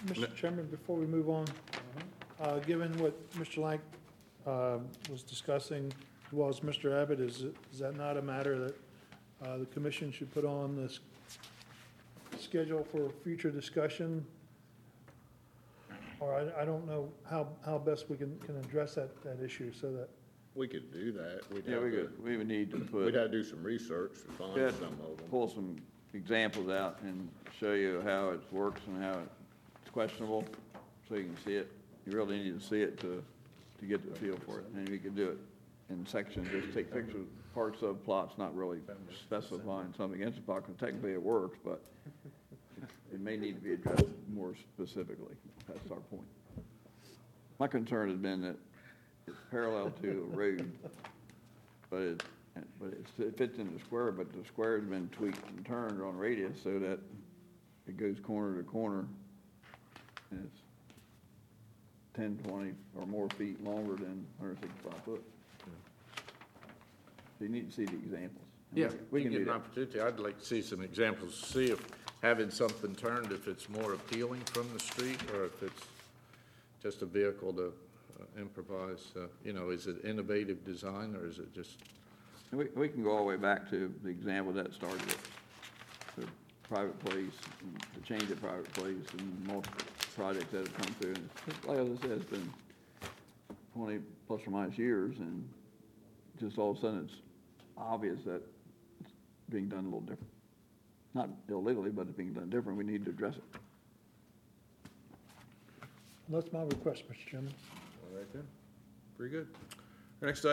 Mr. Chairman, before we move on, given what Mr. Lank was discussing, as well as Mr. Abbott, is that not a matter that the commission should put on this schedule for future discussion? Or I don't know how best we can address that issue so that, We could do that. Yeah, we could, we would need to put. We'd have to do some research to find We'd have some to of them. pull some examples out and show you how it works and how it's questionable, so you can see it. You really need to see it to get the feel for it. And you can do it in sections, just take pictures of parts of plots, not really specifying something against the plot, because technically it works, but it may need to be addressed more specifically. That's our point. My concern has been that it's parallel to a road, but it fits in the square, but the square has been tweaked and turned on radius so that it goes corner to corner, and it's 10, 20 or more feet longer than 165 foot. So you need to see the examples. Yeah, we can get do an that. opportunity. I'd like to see some examples, see if having something turned, if it's more appealing from the street, or if it's just a vehicle to improvise. Is it innovative design, or is it just? And we can go all the way back to the example that started with the private place, and the change of private place, and multiple projects that have come through. And it's, like I said, it's been 20 plus or minus years, and just all of a sudden it's obvious that it's being done a little different. Not illegally, but it's being done different. We need to address it. that's my request, Mr. Chairman. All right then. Very good. Our next